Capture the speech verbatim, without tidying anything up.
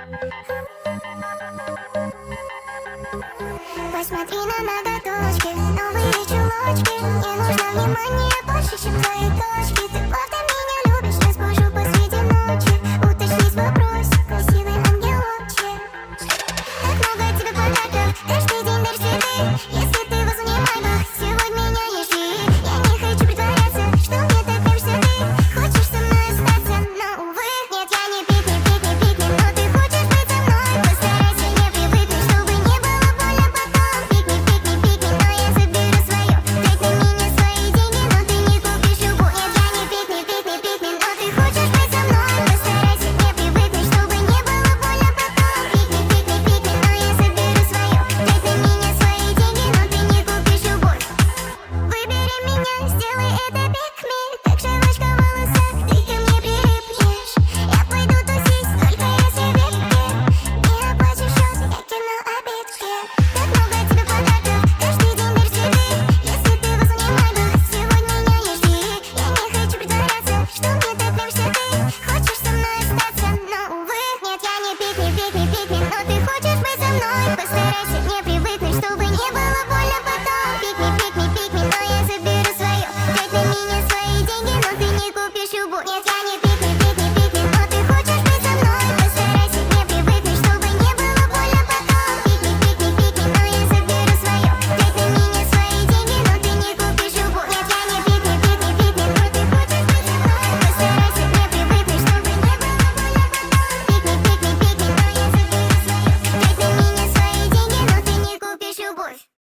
Посмотри на ноготочки, новые чулочки. Мне нужно внимание больше, чем твои точки. Ты правда меня любишь, разбужу посреди ночи. Уточнить вопрос, красивый ангелочек. Так много тебе подарков, каждый день даришь цветы. Если ты возле моих, сегодня меня не жди. Я не хочу притворяться, что мне так нравишься ты. Хочешь со мной остаться, но увы. Нет, я не пикни, пикни, пикни, но ты хочешь быть со мной. Постарайся не привыкнуть, чтобы не было больно потом. Пикни, пикни, пикни, но я заберу свое. Трать на меня свои деньги, но ты не купишь любовь. Нет, я не пикни, пикни, пикни, но ты хочешь быть со мной. Постарайся не привыкнуть, чтобы не было больно потом. Пикни, пикни, пикни, но я заберу свое. Трать на меня свои деньги, но ты не купишь любовь. Выбери меня, сделай это пикми. Как шелочка в волосах, ты ко мне прилипнешь. Я пойду тусить, только если випки. Не оплачу счет, я кину обидки. Так много тебе подарков, каждый день даришь цветы. Если ты возле моих, сегодня меня не жди. Я не хочу притворяться, что мне так нравишься ты. Хочешь со мной остаться, но увы. Нет, я не пикни, пикни, пикни, но ты хочешь быть со мной. Постарайся не привыкнуть, чтобы не было больно потом. Пикни, пикни, пикни, но я заберу свое. Трать на меня свои деньги, но ты не купишь любовь. Нет, я не